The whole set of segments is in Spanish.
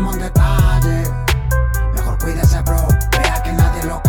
entramos en detalle. Mejor cuídese, bro, vea que nadie lo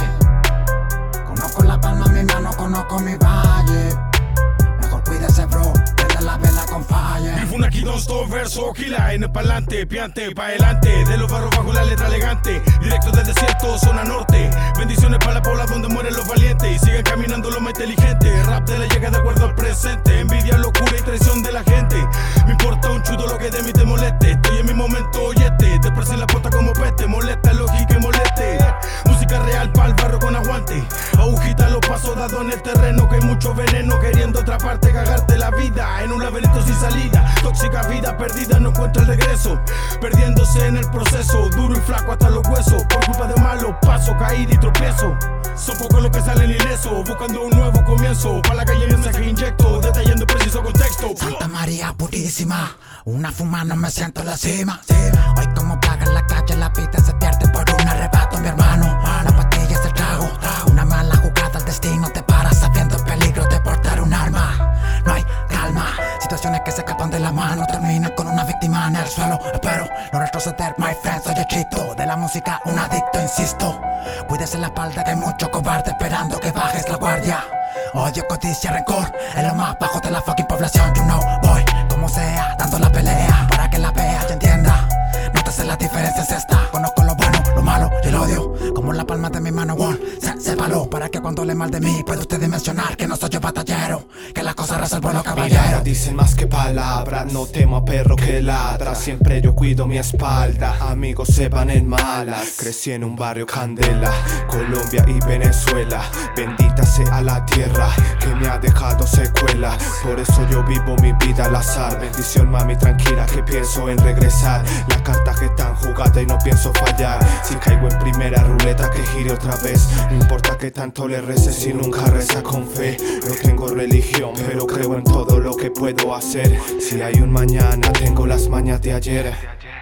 calle. Conozco la palma en mi mano, conozco mi valle. Mejor cuídese, bro, prende la vela con fire. Vivo una aquí dos verso, gila en el pa'lante, piante, pa' adelante. De los barros bajo la letra elegante, directo del desierto, zona norte. Bendiciones para la pobla donde mueren los valientes y siguen caminando los más inteligentes. Rap de la llega de acuerdo al presente, envidia, locura y traición de la gente. Me importa un chudo lo que de mí te moleste. Estoy en mi momento, oyete, te en la puerta como peste. Molesta, lógica y moleste. Música real pa'l barro con aguante. Agujita los pasos dados en el terreno, que hay mucho veneno queriendo otra parte, cagarte la vida en un laberinto sin salida. Tóxica vida perdida, no encuentra el regreso, perdiéndose en el proceso, duro y flaco hasta los huesos. Por culpa de malos pasos, caída y tropiezo. Son pocos los que salen ilesos, buscando un nuevo comienzo. Pa' la calle el mensaje inyecto, detallando preciso contexto. Santa María purísima, una fuma no me siento en la cima. Hoy como plaga en la calle, la vida se pierde por un arrebato, mi hermano. La pastilla es el trago, una mala jugada al destino te para sabiendo el peligro de portar un arma. No hay calma, situaciones que se escapan de la mano, terminan con una víctima en el suelo. Espero no retroceder, my friend, soy el chito de la música, un adicto, insisto. Cuídese la espalda que hay mucho cobarde esperando que bajes la guardia. Odio, codicia, rencor, en lo más bajo de la fucking población. You know, voy como sea, dando la pelea para que la vea y entienda. Nótese la diferencia es esta, conozco lo bueno, lo malo y el odio como la palma de mi mano, one, sépalo, para que cuando le mal de mí pueda usted dimensionar que no soy yo batallero, que las cosas resuelvo los caballeros. Dicen más que palabras, no temo a perro que ladra. Siempre yo cuido mi espalda, amigos se van en malas. Crecí en un barrio candela, Colombia y Venezuela. Bendita sea la tierra que me ha dejado secuela. Por eso yo vivo mi vida al azar. Bendición mami tranquila que pienso en regresar. La carta que tan jugada y no pienso fallar. Si caigo en primera ruleta que gire otra vez. No importa que tanto le reces si nunca reza con fe. No tengo religión pero creo en todo lo que puedo hacer. Si hay un mañana tengo las mañas de ayer.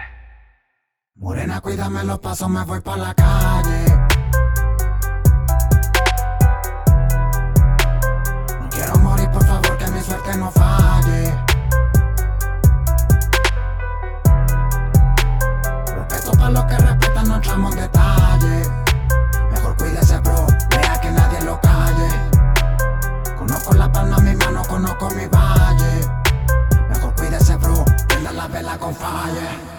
Morena, cuídame los pasos, me voy pa' la calle. No quiero morir, por favor, que mi suerte no falle. Respeto pa' los que respetan, no entramos en detalle. Mejor cuídese, bro, vea que nadie lo calle. Conozco la palma en mi mano, conozco mi valle. Mejor cuídese, bro, prenda la vela con fire.